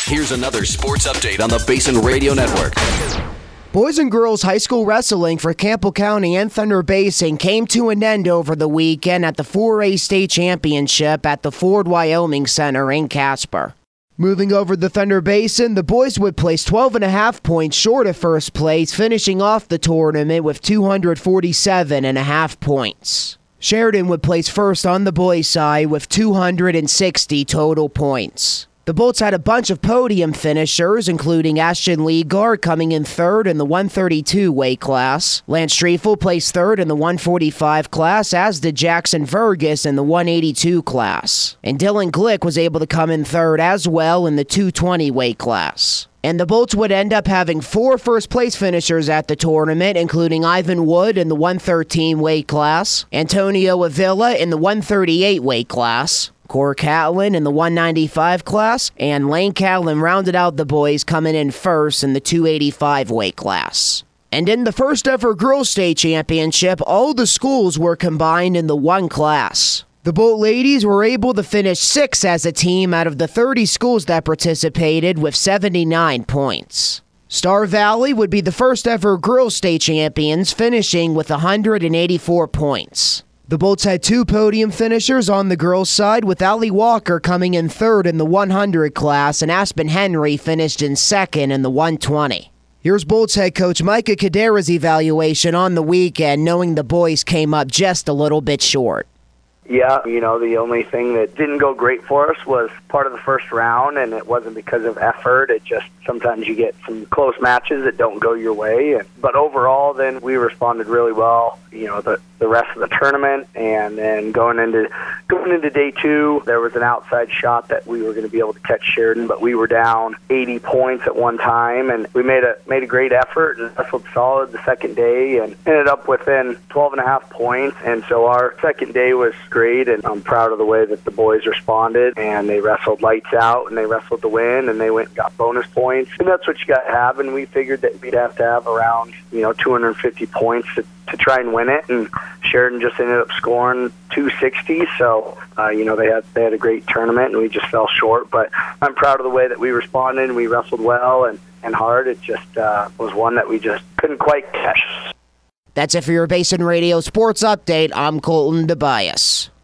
Here's another sports update on the Basin Radio Network. Boys and girls high school wrestling for Campbell County and Thunder Basin came to an end over the weekend at the 4A State Championship at the Ford Wyoming Center in Casper. Moving over the Thunder Basin, the boys would place 12.5 points short of first place, finishing off the tournament with 247.5 points. Sheridan would place first on the boys' side with 260 total points. The Bolts had a bunch of podium finishers, including Ashton Leagard coming in third in the 132 weight class. Lance Streifel placed third in the 145 class, as did Jackson Vergas in the 182 class. And Dylan Glick was able to come in third as well in the 220 weight class. And the Bolts would end up having 4 first-place finishers at the tournament, including Ivan Wood in the 113 weight class, Antonio Avila in the 138 weight class, Cor Catlin in the 195 class, and Lane Catlin rounded out the boys, coming in first in the 285 weight class. And in the first ever Girls State Championship, all the schools were combined in the one class. The Bolt ladies were able to finish 6th as a team out of the 30 schools that participated with 79 points. Star Valley would be the first ever Girls State champions, finishing with 184 points. The Bolts had 2 podium finishers on the girls' side, with Allie Walker coming in third in the 100 class, and Aspen Henry finished in second in the 120. Here's Bolts head coach Micah Cadera's evaluation on the weekend, knowing the boys came up just a little bit short. Yeah, the only thing that didn't go great for us was part of the first round, and it wasn't because of effort. It just sometimes you get some close matches that don't go your way. But overall, then we responded really well, the rest of the tournament. And then going into day 2, there was an outside shot that we were going to be able to catch Sheridan, but we were down 80 points at one time, and we made a great effort and wrestled solid the second day and ended up within 12.5 points. And so our second day was great, and I'm proud of the way that the boys responded, and they wrestled lights out, and they wrestled to win, and they went and got bonus points. And that's what you got to have, and we figured that we'd have to have around 250 points to try and win it, and Sheridan just ended up scoring 260. So they had a great tournament, and we just fell short. But I'm proud of the way that we responded, and we wrestled well and hard. It just was one that we just couldn't quite catch. That's it for your Basin Radio Sports Update. I'm Colton Tobias.